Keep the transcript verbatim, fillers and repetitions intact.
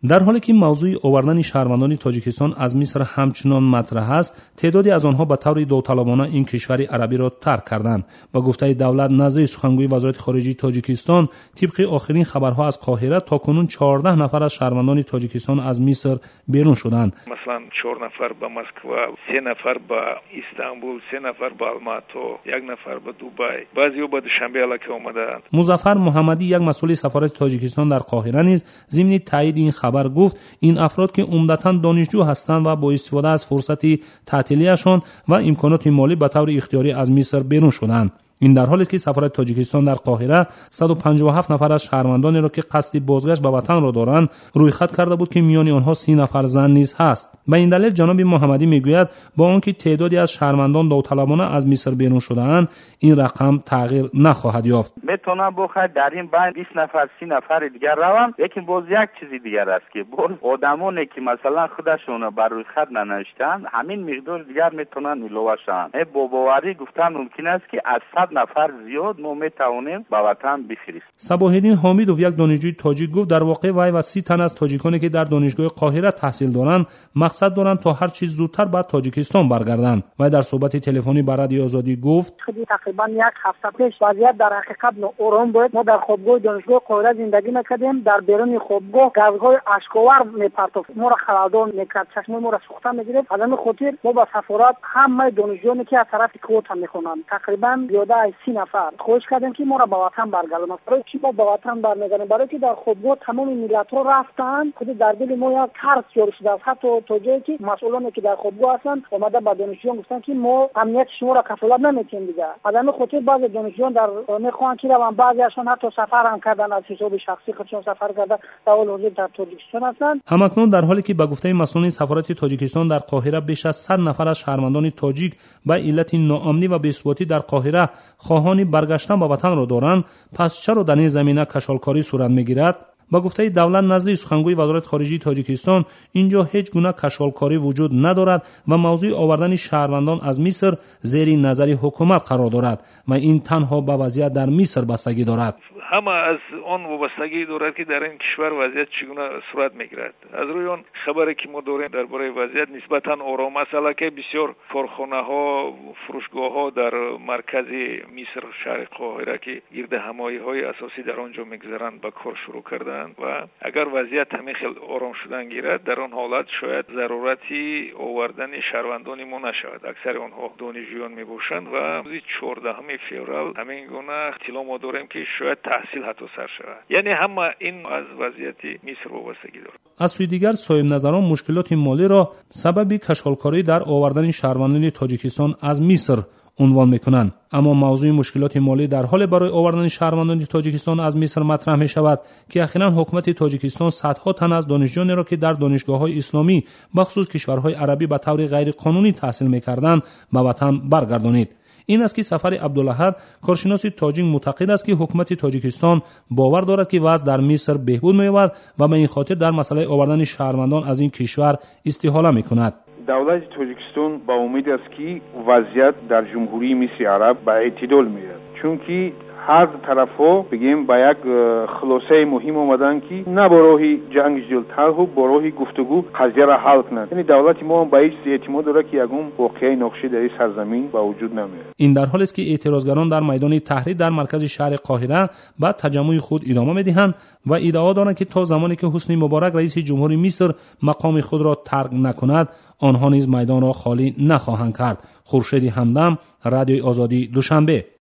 در حالی که موضوع آوردن شهروندان تاجیکستان از مصر همچنان مطرح است، تعدادی از آنها به طور داوطلبانه این کشور عربی را ترک کردند. با گفته دولت نزد سخنگوی وزارت خارجه تاجیکستان، طبق آخرین خبرها از قاهره، تاکنون چهارده نفر از شهروندان تاجیکستان از مصر بیرون شدند. مثلا چهار نفر به مسکو، سه نفر به استانبول، سه نفر به الماتو، یک نفر به دبی، بعضی‌ها به دوشنبه الکی آمدند. مظفر محمدی، یک مسئول سفارت تاجیکستان در قاهره، نیز ضمن تایید این خبر گفت این افراد که عمدتاً دانشجو هستند و با استفاده از فرصت تعطیلیشان و امکانات مالی به طور اختیاری از مصر بیرون شدند. این در حالی است که سفارت تاجیکستان در قاهره صد و پنجاه و هفت نفر از شهروندانی را که قصد بازگشت به وطن را دارند رویخط کرده بود که میان آنها سی نفر زن نیز هست. به این دلیل جناب محمدی میگوید با آنکه تعدادی از شهروندان داوطلبانه از مصر بیرون شده‌اند، این رقم تغییر نخواهد یافت. میتونه بخواد در این بین بیست نفر سی نفر دیگر روند، لیکن باز یک چیزی دیگر است که باز آدمانی که مثلا خودشون بر روی خط ننوشتن همین مقدار دیگر میتونن علاوه شوند. با باوری گفتن ممکن است که از صد نفر زیاد ما میتوانیم به وطن بفرستیم. صباح‌الدین حامدوف، یک دانشجوی تاجیک، گفت در واقع وی و سی تن از تاجیکانی که در دانشگاه قاهره تحصیل دارند مقصد دارند تا هر چیز زودتر به تاجیکستان برگردند. و در صحبت تلفنی با رادیو آزادی گفت تقریبا یک هفته پیش وضعیت در حقیقت ناآرام بود. ما در خوابگاه دانشگاه قاهره زندگی میکردیم. در بیرون خوابگاه گازهای اشک‌آور میپرتافت، ما را خلالدار میکرد، چشم ما را سوخته میگرفت. از همین خاطر ما با سفارت همه دانشجویانی که از طرف کوتا میخونند تقریبا زیاده از سی نفر خواهش کردیم که ما را به وطن برگردانند. برای چی ما به وطن برمیگردیم؟ برای که در خوابگاه تمام ملت‌ها رفتن، خود در دل ما یک ترس جاری شده است. حتی تا جایی که مسئولانی که در خوابگاه هستند اومده به دانشجویان گفتن که ما امنیت شما را کفالت نمیتیم دیگه. از همین خاطر بعضی دانشجویان در میخوان که روان، بعضیشون حتی سفر هم کردن، از حساب شخصی خودشون سفر کردن، در حال حاضر در تاجیکستان هستند. همکنون در حالی که به گفته مسئولین سفارت تاجیکستان در قاهره بیش از صد نفر از شهروندان تاجیک به علت ناامنی و بی‌ثباتی در قاهره خواهان برگشتن به وطن را دارند، پس چرا در این زمینه کشالکاری صورت میگیرد؟ با گفته دولت نزد سخنگوی وزارت خارجه تاجیکستان، اینجا هیچ گونه کشالکاری وجود ندارد و موضوع آوردن شهروندان از مصر زیر نظر حکومت قرار دارد و این تنها به وضعیت در مصر بستگی دارد. همه از آن وابستگی دارد که در این کشور وضعیت چگونه صورت میگیرد. از روی آن خبری که ما داریم درباره وضعیت نسبتا آرام است، البته بسیار کارخانه‌ها، فروشگاه‌ها در مرکز مصر شهر قاهره که گرد همایی‌های اساسی در آنجا میگذرند به کار شروع کردند و اگر وضعیت همین خیلی آرام شدن گیرد، در آن حالت شاید ضرورتی آوردن شهروندان ما نشود. اکثر آنها دانشجویان میباشند و روز چهاردهم فوریه همین گونه اطلاع ما داریم که شاید تحصیل حتی سر شود. یعنی همه این از وضعیت مصر وابستگی دارد. از سوی دیگر صاحب نظران مشکلات مالی را سبب کشالکاری در آوردن شهروندان تاجیکستان از مصر عنوان میکنند. اما موضوع مشکلات مالی در حال برای آوردن شهروندان تاجیکستان از مصر مطرح می شود که اخیراً حکومت تاجیکستان صدها تن از دانشجویانی را که در دانشگاه‌های اسلامی بخصوص کشورهای عربی به طور غیر قانونی تحصیل می‌کردند به وطن برگردانید. این است که سفر عبدالاحد، کارشناس تاجیک، معتقد است که حکومت تاجیکستان باور دارد که وضع در مصر بهبود می‌یابد و به این خاطر در مسئله آوردن شهروندان از این کشور استحاله می‌کند. دولت تاجیکستان با امید است که وضعیت در جمهوری مصر عرب به اعتدال میاد، چون که هر طرفا بگیم با یک خلاصه مهم اومدن که نه با راه جنگ جلوتر و با راه گفتگو قضیه را حل کنند. یعنی دولت ما به هیچ اعتماد داره که یگون واقعی نقشه در این سرزمین با وجود نمیاد. این در حالی است که اعتراضگران در میدان تحریر در مرکز شهر قاهره به تجمع خود ادامه میدهند و ادعا دارند که تا زمانی که حسنی مبارک رئیس جمهور مصر مقام خود را ترک نکند، آنها نیز میدان را خالی نخواهند کرد. خورشید همدم، رادیو آزادی، دوشنبه.